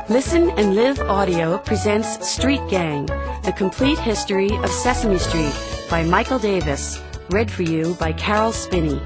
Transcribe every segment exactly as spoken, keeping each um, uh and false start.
Listen and Live Audio presents Street Gang, the complete history of Sesame Street by Michael Davis, read for you by Carol Spinney.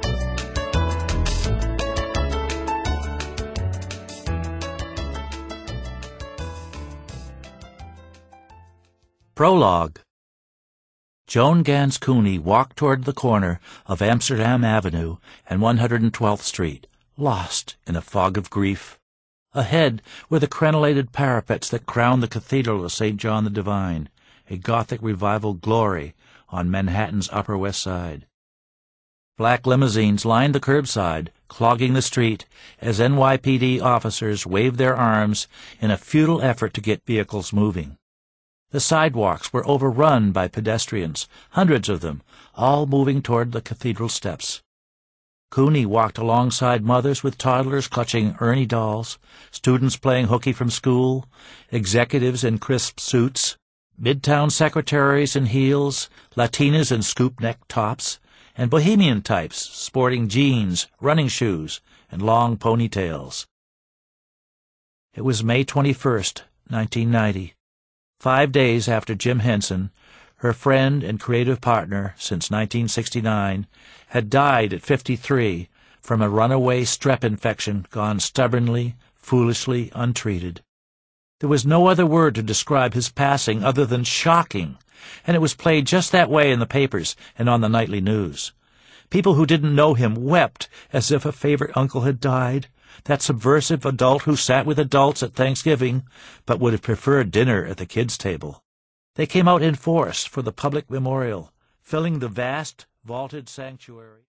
Prologue. Joan Gans Cooney walked toward the corner of Amsterdam Avenue and one hundred twelfth Street, lost in a fog of grief. Ahead were the crenellated parapets that crowned the Cathedral of Saint John the Divine, a Gothic revival glory on Manhattan's Upper West Side. Black limousines lined the curbside, clogging the street, as N Y P D officers waved their arms in a futile effort to get vehicles moving. The sidewalks were overrun by pedestrians, hundreds of them, all moving toward the cathedral steps. Cooney walked alongside mothers with toddlers clutching Ernie dolls, students playing hooky from school, executives in crisp suits, midtown secretaries in heels, Latinas in scoop-neck tops, and bohemian types sporting jeans, running shoes, and long ponytails. It was May twenty-first, nineteen ninety. Five days after Jim Henson, her friend and creative partner since nineteen sixty-nine, had died at fifty-three from a runaway strep infection gone stubbornly, foolishly untreated. There was no other word to describe his passing other than shocking, and it was played just that way in the papers and on the nightly news. People who didn't know him wept as if a favorite uncle had died, that subversive adult who sat with adults at Thanksgiving, but would have preferred dinner at the kids' table. They came out in force for the public memorial, filling the vast, vaulted sanctuary.